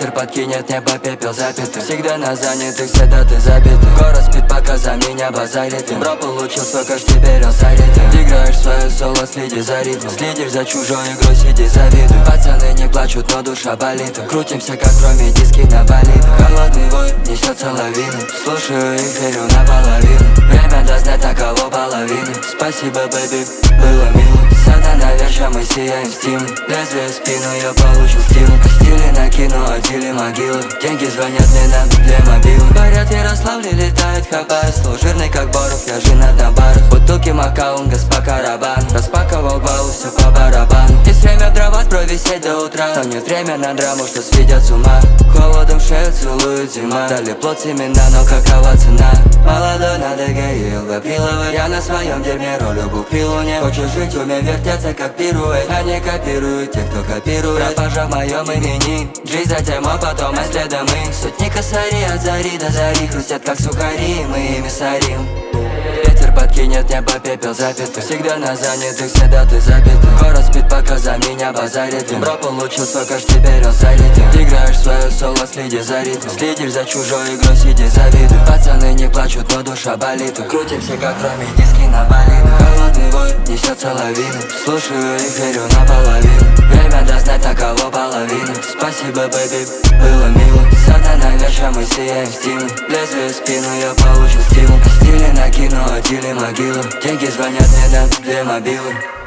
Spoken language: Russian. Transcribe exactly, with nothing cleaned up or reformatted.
Ветер подкинет небо, пепел запитый. Всегда на занятых, все даты забиты. Город спит, пока за меня базарит. Бро получил свой кэш, теперь он сорит. Играешь свое соло, следи за ритмом. Следишь за чужой игрой, сиди завидуй. Пацаны не плачут, но душа болит. Крутимся, как кроме диски на болит. Холодный вой несется лавина. Слушаю их, верю наполовину. Время даст знать, на кого половины. Спасибо, бэби, было мило. Сада наверча, мы сияем стимул. Лезвие в спину, я получил стимул. Стили накину, отдели могилы. Деньги звонят мне на две мобилы. Говорят, в Ярославле летает хабар. Слов жирный, как Боров, я женат на барах. Бутылки Макаунга, по карабан. Распаковал балу, все по барабану. Есть время дрова, бро, висеть до утра. Но нет время на драму, что сведет с ума. Холодом в шею целует зима. Дали плод семена, но какова цена? Молодой на ДГ, Елгопиловый. Я на своем дерьме роль купил не. Хочу жить, умею вертеться, как пирует. Они копируют тех, кто копирует. Пропажа в моем имени. Жизнь затем, а потом а следом мы. Сотни косарей от зари до зари. Хрустят, как сухари, мы ими сорим. Ветер подкинет небо, пепел запитый. Всегда на занятых, все даты забиты. Город спит, пока за меня базарит. Бро получил свой кэш, теперь он сорит. Играешь свое соло, следи за ритмом. Следишь за чужой игрой, сиди завидуй. Пацаны не плачут, но душа болит. Крутимся, как кроме диски на болит. Холодный вой несется лавина. Слушаю их, верю наполовину. Время даст знать, на кого половину. Спасибо, бэби, было мило. Сада наверча, мы сияем стимул. Лезвие в спину, я получил стимул. Стили накину, отдели могилы. Деньги звонят мне на две мобилы.